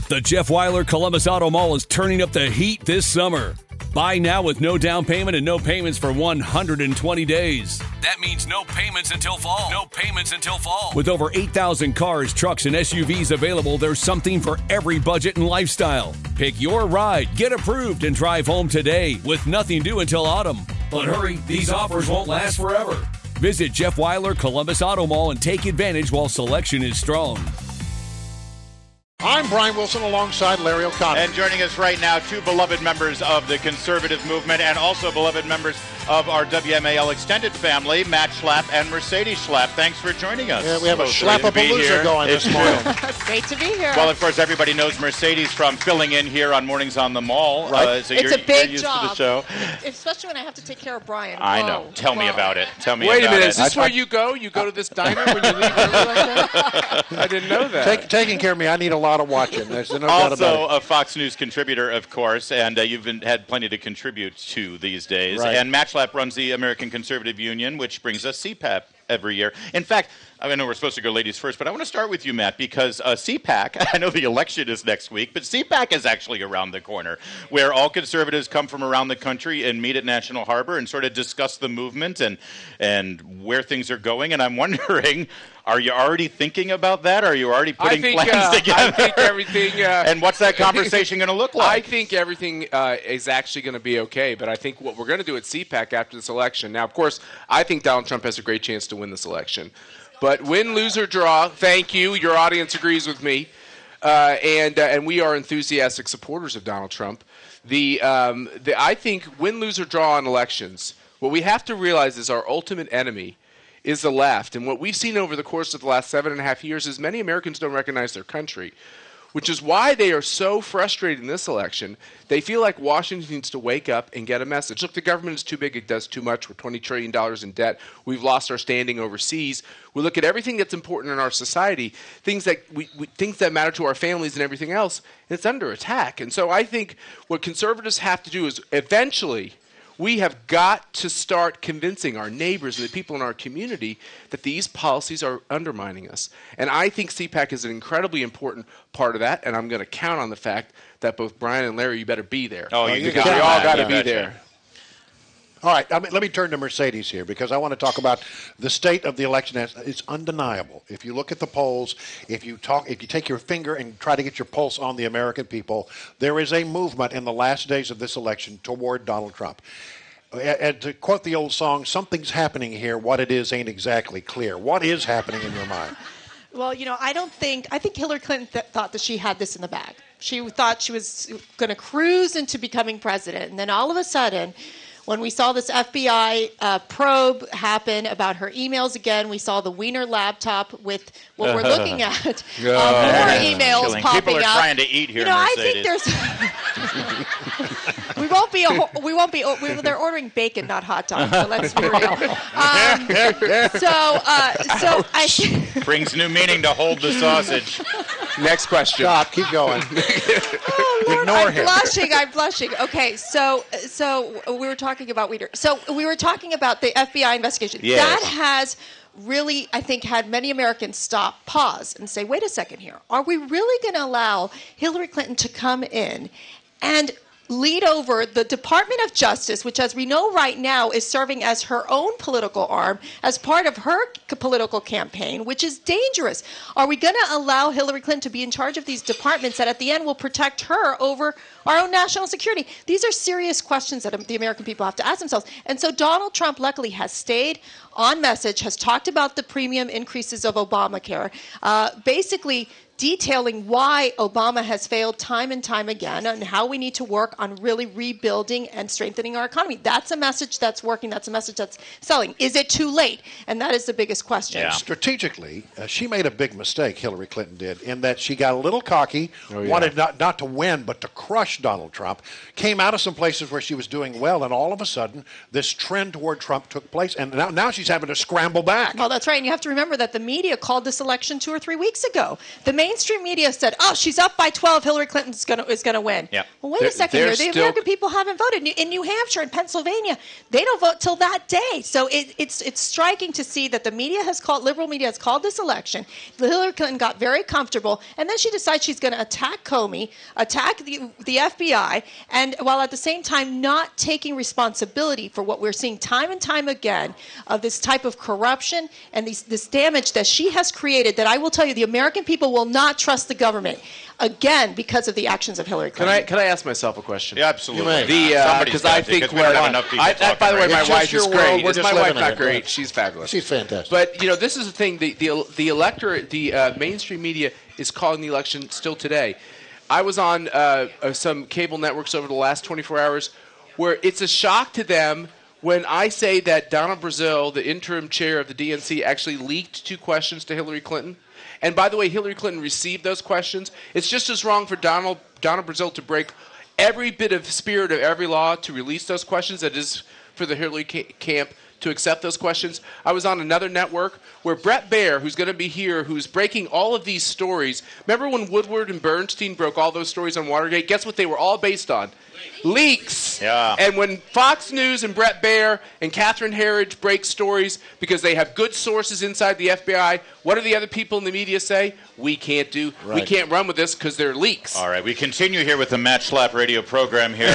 The Jeff Weiler Columbus Auto Mall is turning up the heat this summer. Buy now with no down payment and no payments for 120 days. That means no payments until fall. No payments until fall. With over 8,000 cars, trucks, and SUVs available, there's something for every budget and lifestyle. Pick your ride, get approved, and drive home today with nothing due until autumn. But hurry, these offers won't last forever. Visit Jeff Weiler Columbus Auto Mall and take advantage while selection is strong. I'm Brian Wilson alongside Larry O'Connor. And joining us right now, two beloved members of the conservative movement and also beloved members of our WMAL extended family, Matt Schlapp and Mercedes Schlapp. Thanks for joining us. Yeah, we have a Schlappapalooza going this morning. Great to be here. Well, of course, everybody knows Mercedes from filling in here on Mornings on the Mall. Right. So it's a big used job. To the show. Especially when I have to take care of Brian. I know. Tell me about it. Tell me Wait about a minute. it. Is this where you go? You go to this diner when you leave early like that? I didn't know that. Taking care of me, I need a lot of watching. There's no doubt about Also it. a Fox News contributor, of course, and you've had plenty to contribute to these days. Right. And Matt Schlapp runs the American Conservative Union, which brings us CPAC every year. In fact, I know we're supposed to go ladies first, but I want to start with you, Matt, because CPAC, I know the election is next week, but CPAC is actually around the corner, where all conservatives come from around the country and meet at National Harbor and sort of discuss the movement and where things are going. And I'm wondering, are you already thinking about that? Are you already putting plans together? I think everything... and what's that conversation going to look like? I think everything is actually going to be okay, but I think what we're going to do at CPAC after this election... Now, of course, I think Donald Trump has a great chance to win this election. But win, lose, or draw, thank you. Your audience agrees with me. And we are enthusiastic supporters of Donald Trump. I think win, lose, or draw on elections, what we have to realize is our ultimate enemy is the left. And what we've seen over the course of the last 7.5 years is many Americans don't recognize their country, which is why they are so frustrated in this election. They feel like Washington needs to wake up and get a message. Look, the government is too big. It does too much. We're $20 trillion in debt. We've lost our standing overseas. We look at everything that's important in our society, things that matter to our families and everything else, and it's under attack. And so I think what conservatives have to do is eventually we have got to start convincing our neighbors and the people in our community that these policies are undermining us. And I think CPAC is an incredibly important part of that, and I'm going to count on the fact that both Brian and Larry, you better be there. Oh, you because we all got to be there. All right, let me turn to Mercedes here because I want to talk about the state of the election. It's undeniable. If you look at the polls, if you take your finger and try to get your pulse on the American people, there is a movement in the last days of this election toward Donald Trump. And to quote the old song, something's happening here. What it is ain't exactly clear. What is happening in your mind? Well, I think Hillary Clinton thought that she had this in the bag. She thought she was going to cruise into becoming president. And then all of a sudden, when we saw this FBI probe happen about her emails again, we saw the Wiener laptop with what we're looking at. More emails popping People are up. trying to eat here, Mercedes. I think there's... they're ordering bacon, not hot dogs, so let's be real. Brings new meaning to hold the sausage. Next question. Stop. Keep going. Lord, Ignore him. I'm blushing. Okay, so we were talking about Wiener. So we were talking about the FBI investigation. Yes. That has really, I think, had many Americans stop, pause, and say, wait a second here. Are we really going to allow Hillary Clinton to come in and lead over the Department of Justice, which, as we know right now, is serving as her own political arm as part of her political campaign, which is dangerous? Are we going to allow Hillary Clinton to be in charge of these departments that at the end will protect her over our own national security? These are serious questions that the American people have to ask themselves. And so Donald Trump, luckily, has stayed on message, has talked about the premium increases of Obamacare, basically detailing why Obama has failed time and time again and how we need to work on really rebuilding and strengthening our economy. That's a message that's working. That's a message that's selling. Is it too late? And that is the biggest question. Yeah. Strategically, she made a big mistake, Hillary Clinton did, in that she got a little cocky, wanted not to win, but to crush Donald Trump, came out of some places where she was doing well, and all of a sudden, this trend toward Trump took place, and now she's having to scramble back. Well, that's right. And you have to remember that the media called this election 2 or 3 weeks ago. The mainstream media said, "Oh, she's up by 12. Hillary Clinton is going to win." Yeah. Well, wait a second here. The American people haven't voted in New Hampshire and Pennsylvania. They don't vote till that day. So it's striking to see that the liberal media has called this election. Hillary Clinton got very comfortable, and then she decides she's going to attack Comey, attack the FBI, and while at the same time not taking responsibility for what we're seeing time and time again of this type of corruption and this damage that she has created, that I will tell you, the American people will not trust the government again because of the actions of Hillary Clinton. Can I ask myself a question? Yeah, absolutely. Because I think by the way, my wife is great. Is my wife not great? She's fabulous. She's fantastic. But this is the thing: the electorate, the mainstream media is calling the election still today. I was on some cable networks over the last 24 hours, where it's a shock to them when I say that Donna Brazile, the interim chair of the DNC, actually leaked 2 questions to Hillary Clinton. And by the way, Hillary Clinton received those questions. It's just as wrong for Donna Brazile to break every bit of spirit of every law to release those questions that is for the Hillary camp to accept those questions. I was on another network where Bret Baier, who's going to be here, who's breaking all of these stories. Remember when Woodward and Bernstein broke all those stories on Watergate? Guess what they were all based on? Leaks. Yeah. And when Fox News and Bret Baier and Catherine Herridge break stories because they have good sources inside the FBI, what do the other people in the media say? We can't run with this because they're leaks. All right, we continue here with the Matt Schlapp radio program here,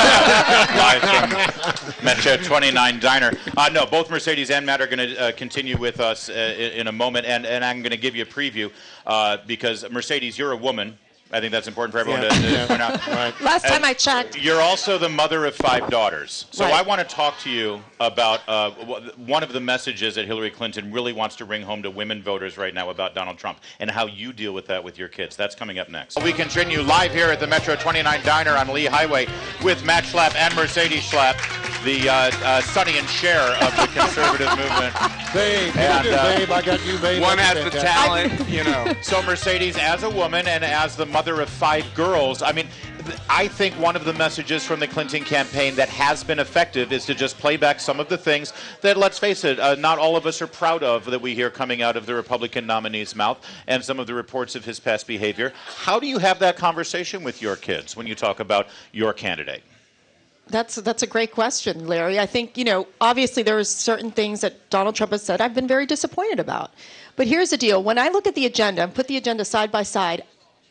live from Metro 29 Diner. No, both Mercedes and Matt are going to continue with us in a moment, and I'm going to give you a preview because, Mercedes, you're a woman. I think that's important for everyone to point out. Right. Last time I checked. You're also the mother of 5 daughters. So Right. I want to talk to you about one of the messages that Hillary Clinton really wants to bring home to women voters right now about Donald Trump and how you deal with that with your kids. That's coming up next. We continue live here at the Metro 29 Diner on Lee Highway with Matt Schlapp and Mercedes Schlapp, the Sonny and Cher of the conservative movement. Babe, babe, I got you, babe. One has the talent, So Mercedes, as a woman and as the mother of 5 girls, I mean, I think one of the messages from the Clinton campaign that has been effective is to just play back some of the things that, let's face it, not all of us are proud of that we hear coming out of the Republican nominee's mouth and some of the reports of his past behavior. How do you have that conversation with your kids when you talk about your candidate? That's a great question, Larry. I think, obviously there are certain things that Donald Trump has said I've been very disappointed about. But here's the deal. When I look at the agenda and put the agenda side by side,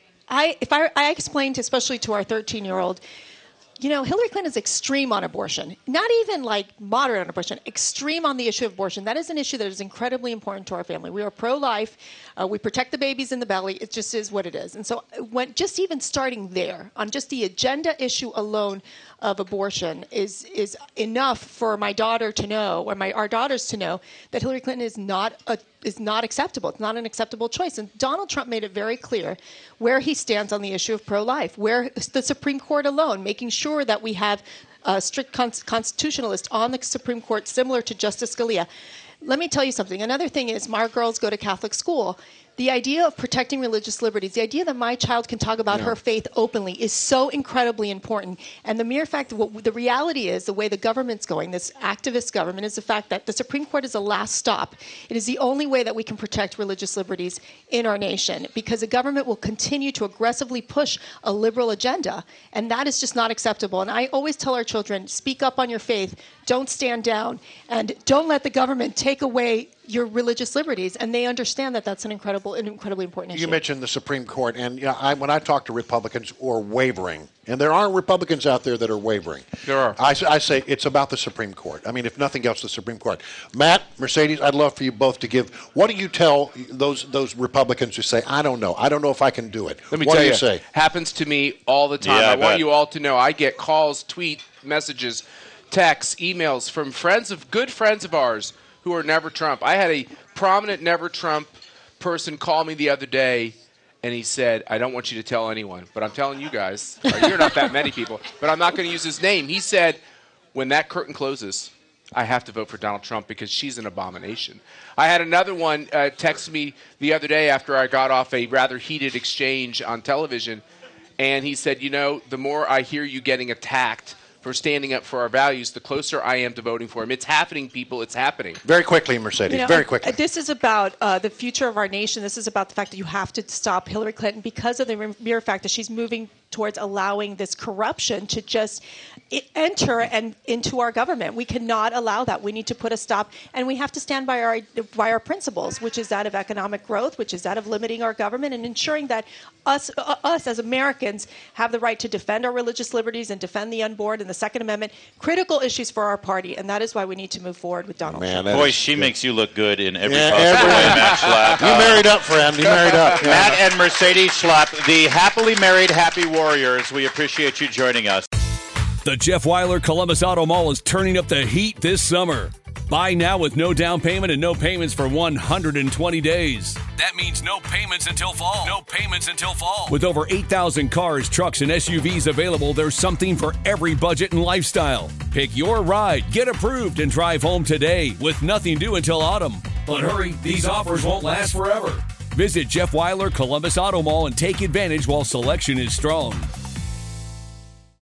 I explained, especially to our 13-year-old, Hillary Clinton is extreme on abortion. Not even like moderate on abortion, extreme on the issue of abortion. That is an issue that is incredibly important to our family. We are pro-life. We protect the babies in the belly. It just is what it is. And so when just even starting there on just the agenda issue alone of abortion is enough for my daughter to know, or our daughters to know, that Hillary Clinton is not acceptable. It's not an acceptable choice. And Donald Trump made it very clear where he stands on the issue of pro-life, where the Supreme Court alone, making sure that we have a strict constitutionalist on the Supreme Court, similar to Justice Scalia. Let me tell you something. Another thing is my girls go to Catholic school. The idea of protecting religious liberties, the idea that my child can talk about her faith openly is so incredibly important. And the mere fact that the reality is, the way the government's going, this activist government, is the fact that the Supreme Court is the last stop. It is the only way that we can protect religious liberties in our nation, because the government will continue to aggressively push a liberal agenda, and that is just not acceptable. And I always tell our children, speak up on your faith, don't stand down, and don't let the government take away your religious liberties, and they understand that that's an incredibly important issue. You mentioned the Supreme Court, and when I talk to Republicans who are wavering, and there are Republicans out there that are wavering. There are. I say it's about the Supreme Court. I mean, if nothing else, the Supreme Court. Matt, Mercedes, I'd love for you both to give. What do you tell those Republicans who say, I don't know if I can do it? Let me what tell do you, you say? Happens to me all the time. Yeah, I want you all to know I get calls, tweet messages, texts, emails from good friends of ours who are Never Trump. I had a prominent Never Trump person call me the other day, and he said, I don't want you to tell anyone, but I'm telling you guys, you're not that many people, but I'm not going to use his name. He said, when that curtain closes, I have to vote for Donald Trump because she's an abomination. I had another one text me the other day after I got off a rather heated exchange on television, and he said, the more I hear you getting attacked for standing up for our values, the closer I am to voting for him. It's happening, people. It's happening. Very quickly, Mercedes. Very quickly. This is about the future of our nation. This is about the fact that you have to stop Hillary Clinton because of the mere fact that she's moving towards allowing this corruption to just enter and into our government. We cannot allow that. We need to put a stop, and we have to stand by our principles, which is that of economic growth, which is that of limiting our government and ensuring that us as Americans have the right to defend our religious liberties and defend the unborn and the Second Amendment, critical issues for our party, and that is why we need to move forward with Donald Trump. Boy, she makes you look good in every possible way, Matt Schlapp. You married up, friend. You married up. Matt and Mercedes Schlapp, the happily married happy warriors. We appreciate you joining us. The Jeff Weiler Columbus Auto Mall is turning up the heat this summer. Buy now with no down payment and no payments for 120 days. That means no payments until fall. No payments until fall. With over 8,000 cars, trucks, and SUVs available, there's something for every budget and lifestyle. Pick your ride, get approved, and drive home today with nothing due until autumn. But hurry, these offers won't last forever. Visit Jeff Weiler Columbus Auto Mall and take advantage while selection is strong.